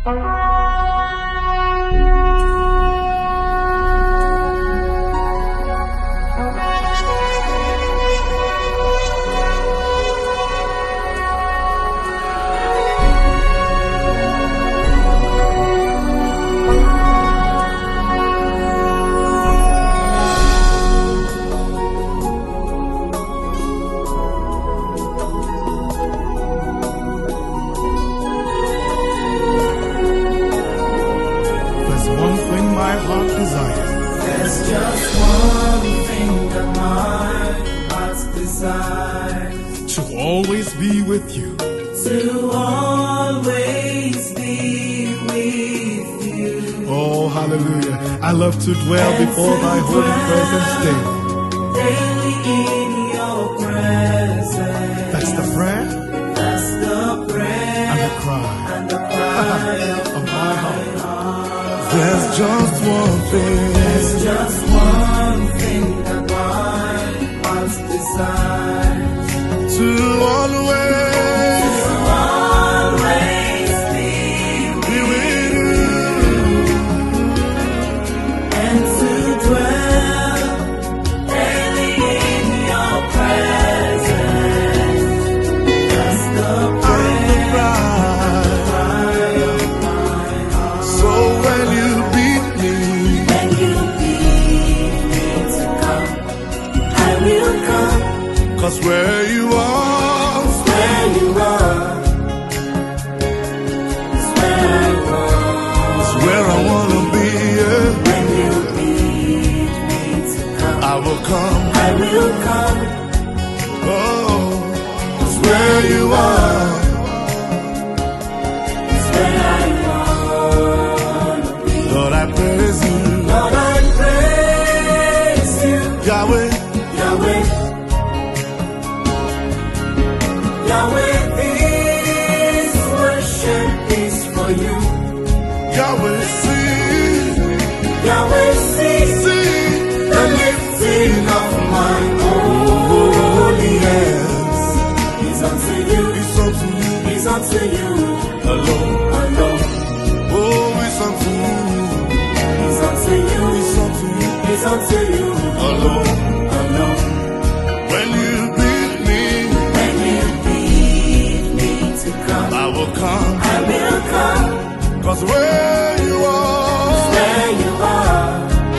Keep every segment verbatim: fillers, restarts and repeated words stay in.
To always be with you. To always be with you. Oh, hallelujah. I love to dwell and before to thy holy presence daily. Daily in your presence. That's the prayer. That's the prayer. And the cry. And the cry of my heart. heart. There's just one thing. There's just one thing that my heart's desire. To always, to always be, be with you. And to dwell daily in your presence. That's the prayer, the cry of my heart. So when you beat me, when you beat me to come, I will come. 'Cause where you are, where you are, is where I want. it's where I wanna be. Yeah. When you need me to come, I will come. I will come. Oh, 'cause where you are, Is where I wanna be. Lord, I praise you. Lord, I praise you, Yahweh, Yahweh. Yahweh, this worship is for you. Yahweh, see, Yahweh, see, see the lifting of my holy hands is unto you, it's unto you is unto you alone. alone, Oh, it's unto you, is unto you, it's unto you is unto you alone. alone. When you beat me, When you need me to come, I will come. I will come. 'Cause where you are, Where you are,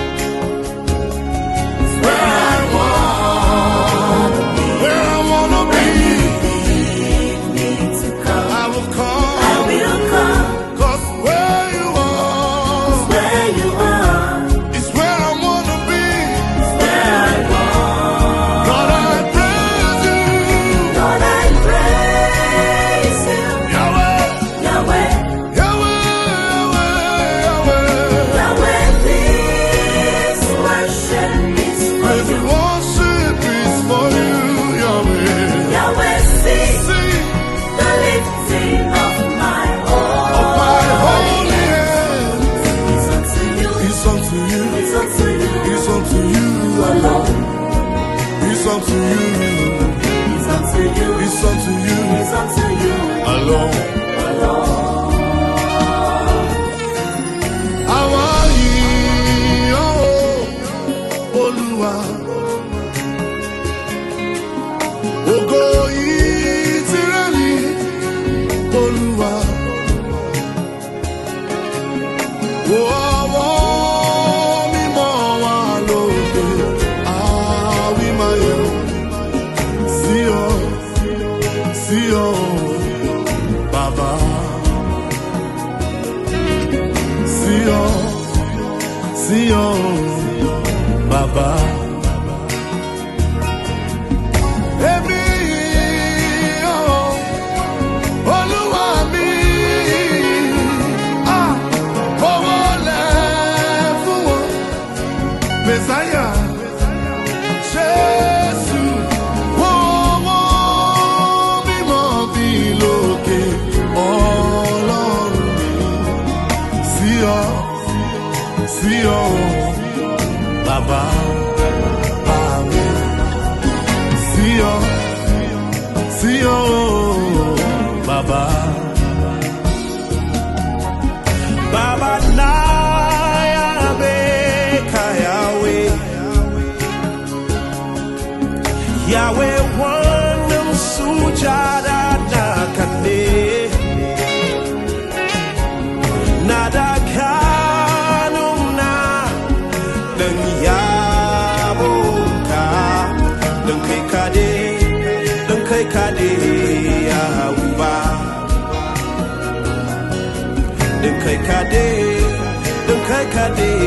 is where I wanna be. where I wanna be, Need me to come, I will I come. will come. 'Cause where you are, Where you are, is where I wanna be. is where I want. Lord, I praise you. Lord, I praise you, Yahweh, Yahweh, Yahweh, Yahweh, Yahweh. Yahweh. This worship is for Praise you. and worship is for you, Yahweh. Yahweh, see See the lifting of my of my holy holy hands. is unto you, It's unto you, is unto you it's unto you alone, It's unto you, is unto you, it's unto you is unto you alone. alone. Àwa yìn ọ́, Olúwa. Ògo yìí tìrẹ ni, Olúwa. Wo ọwọ́ mímọ́ wa lókè, àwí máa yẹ̀ sí ọ, sí ọ, Bàbá. Sí ọ, sí ọ, Bàbá. Èmi yìn ọ́, Olúwa mi. Ah, mo wólẹ̀ fún wọn. Mèsáyà, Jésù, wo ọwọ́ mímọ́ mi lókè, Ọlọ́run mi. Sí ọ, sí ọ, Bàbá, bá mi. Sí ọ, sí ọ, Bàbá. cara na kane nada kanum na deng ya boka deng kai kade deng kai kade ya uba deng kai kade deng kai kade